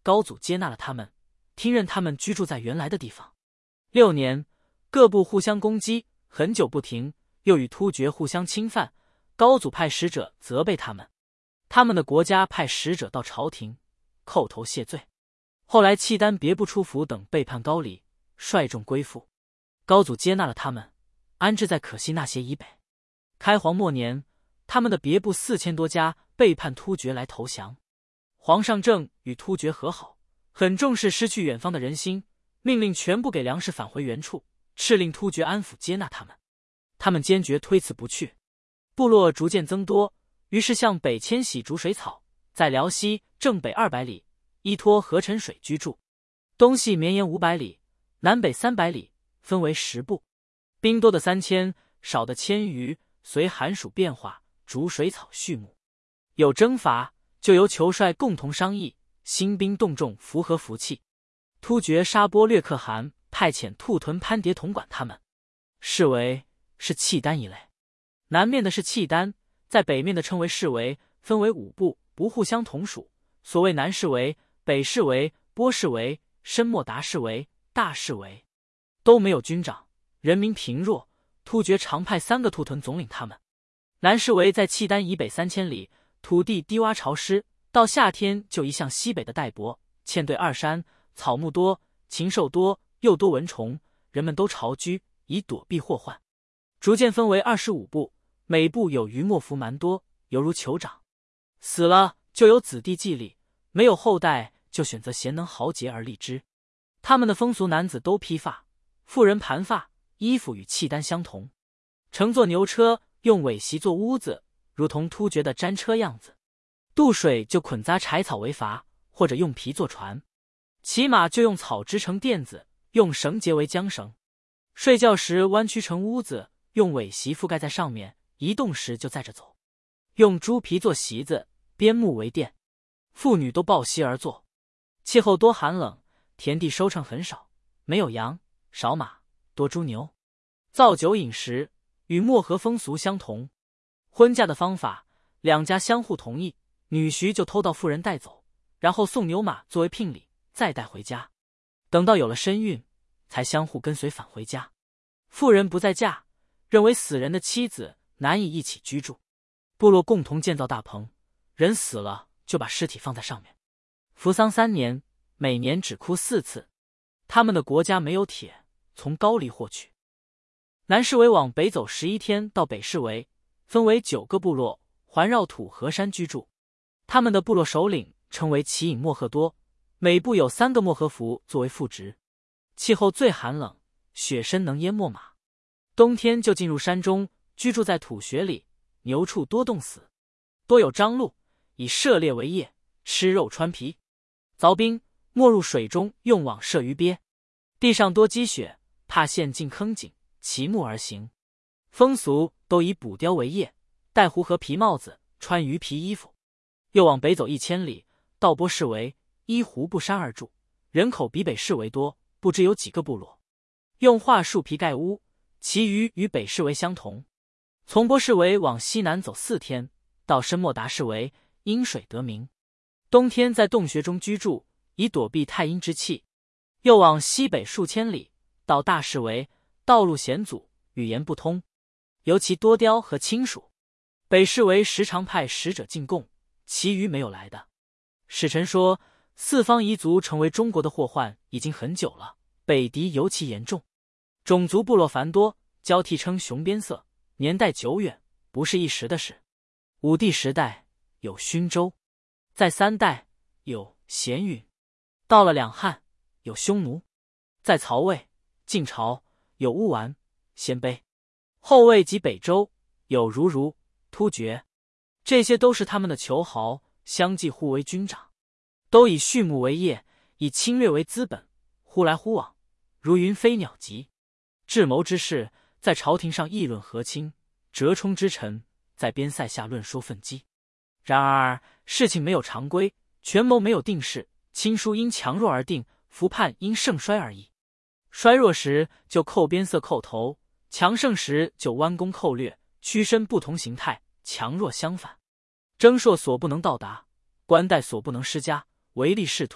高祖接纳了他们，听任他们居住在原来的地方。6年，各部互相攻击，很久不停，又与突厥互相侵犯。高祖派使者责备他们，他们的国家派使者到朝廷叩头谢罪。后来契丹别部出府等背叛高丽，率众归附，高祖接纳了他们，安置在可西那协以北。开皇末年，他们的别部4000多家背叛突厥来投降。皇上正与突厥和好，很重视失去远方的人心，命令全部给粮食返回原处，敕令突厥安抚接纳他们。他们坚决推辞不去。部落逐渐增多，于是向北迁徙逐水草，在辽西正北200里，依托河沉水居住。东西绵延500里，南北300里，分为10部。兵多的3000，少的1000余，随寒暑变化，逐水草畜牧。有征伐，就由酋帅共同商议，兴兵动众，符合福气。突厥沙钵略可汗派遣兔屯潘迭统管他们，是为是契丹一类。南面的是契丹，在北面的称为氏为，分为5部，不互相同属。所谓南氏为、北氏为、波氏为、申莫达氏为、大氏为，都没有军长，人民贫弱。突厥常派3个兔屯总领他们。南氏为在契丹以北3000里，土地低洼潮湿，到夏天就移向西北的代泊，堑对2山，草木多，禽兽多，又多蚊虫，人们都巢居，以躲避祸患。逐渐分为25部，每部有余莫服蛮多，犹如酋长。死了就有子弟继立，没有后代就选择贤能豪杰而立之。他们的风俗，男子都披发，妇人盘发，衣服与契丹相同。乘坐牛车，用苇席做屋子，如同突厥的毡车样子。渡水就捆扎柴草为筏，或者用皮做船。骑马就用草织成垫子，用绳结为缰绳。睡觉时弯曲成屋子，用苇席覆盖在上面，移动时就载着走。用猪皮做席子，编木为垫。妇女都抱膝而坐。气候多寒冷，田地收成很少，没有羊，少马，多猪牛。造酒饮食与漠河风俗相同。婚嫁的方法，两家相互同意，女婿就偷到妇人带走，然后送牛马作为聘礼，再带回家。等到有了身孕，才相互跟随返回家。妇人不再嫁，认为死人的妻子难以一起居住。部落共同建造大棚，人死了就把尸体放在上面。服丧3年，每年只哭4次。他们的国家没有铁，从高丽获取。南氏为往北走11天到北氏为，分为9个部落，环绕土河山居住。他们的部落首领称为齐隐莫赫多，每部有3个莫赫服作为副职。气候最寒冷，雪深能淹没马。冬天就进入山中，居住在土穴里，牛畜多冻死。多有獐鹿，以射猎为业，吃肉穿皮。凿冰，没入水中，用网射鱼鳖。地上多积雪，怕陷进坑井，骑木而行。风俗都以捕雕为业，戴狐和皮帽子，穿鱼皮衣服。又往北走1000里，到波氏为，依湖布山而住，人口比北氏为多，不知有几个部落。用桦树皮盖屋，其余与北氏为相同。从波氏为往西南走4天，到申莫达氏为，因水得名。冬天在洞穴中居住，以躲避太阴之气。又往西北数千里，到大氏为，道路险阻，语言不通，尤其多雕和亲属。北氏为时常派使者进贡，其余没有来的。使臣说，四方彝族成为中国的祸患已经很久了，北敌尤其严重。种族部落繁多，交替称雄边色，年代久远，不是一时的事。武帝时代有勋州，在3代有咸允，到了两汉有匈奴，在曹魏、晋朝有乌丸、鲜卑，后魏及北周有如如、突厥，这些都是他们的酋豪，相继互为军长，都以畜牧为业，以侵略为资本，忽来忽往，如云飞鸟集。智谋之士在朝廷上议论和亲，折冲之臣在边塞下论说奋击。然而事情没有常规，权谋没有定势，亲疏因强弱而定，服判因盛衰而异。衰弱时就扣边塞扣头，强盛时就弯弓扣掠，屈身不同形态，强弱相反。征朔所不能到达，官代所不能施加，唯利是图，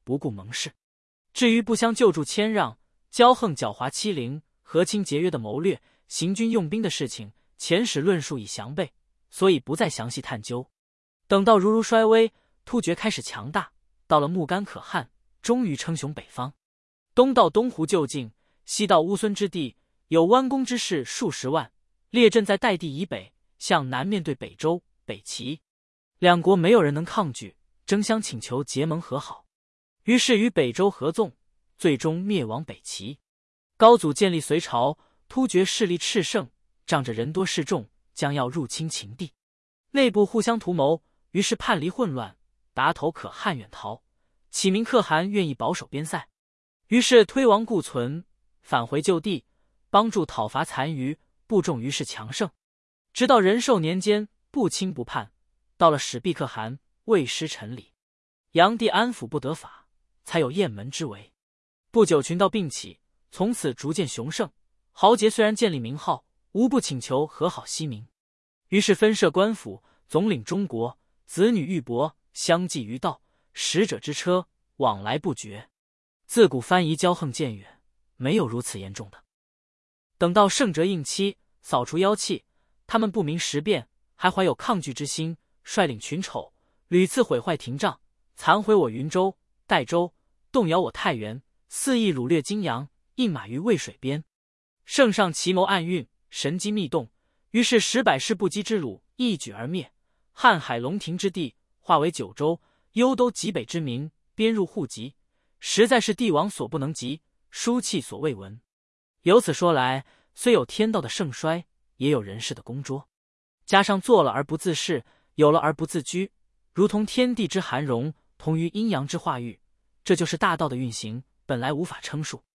不顾盟誓。至于不相救助谦让、骄横狡猾欺凌、和亲节约的谋略、行军用兵的事情，前史论述已详备，所以不再详细探究。等到如衰微，突厥开始强大，到了木干可汗，终于称雄北方。东到东湖就近，西到乌孙之地，有弯弓之士数十万，列阵在代地以北，向南面对北周、北齐。两国没有人能抗拒，争相请求结盟和好。于是与北周合纵，最终灭亡北齐。高祖建立隋朝，突厥势力炽盛，仗着人多势众，将要入侵秦地，内部互相图谋，于是叛离混乱，达头可汗远逃，启明可汗愿意保守边塞，于是推亡固存，返回旧地，帮助讨伐残余，部众于是强盛。直到仁寿年间，不亲不叛，到了始毕可汗，未失臣礼，炀帝安抚不得法，才有雁门之围。不久群盗并起，从此逐渐雄盛。豪杰虽然建立名号，无不请求和好息民，于是分设官府，总领中国，子女玉帛，相继于道，使者之车，往来不绝。自古藩夷骄横渐远，没有如此严重的。等到圣哲应期，扫除妖气，他们不明时变，还怀有抗拒之心，率领群丑，屡次毁坏廷杖，残毁我云州、代州，动摇我太原，肆意掳掠荆阳，印马于渭水边。圣上奇谋暗运，神机密动，于是10百世不羁之虏一举而灭。瀚海龙庭之地化为九州、幽都极北之民，编入户籍，实在是帝王所不能及，书契所未闻。由此说来，虽有天道的盛衰，也有人世的公拙。加上做了而不自恃，有了而不自居，如同天地之含容，同于阴阳之化育，这就是大道的运行，本来无法称述。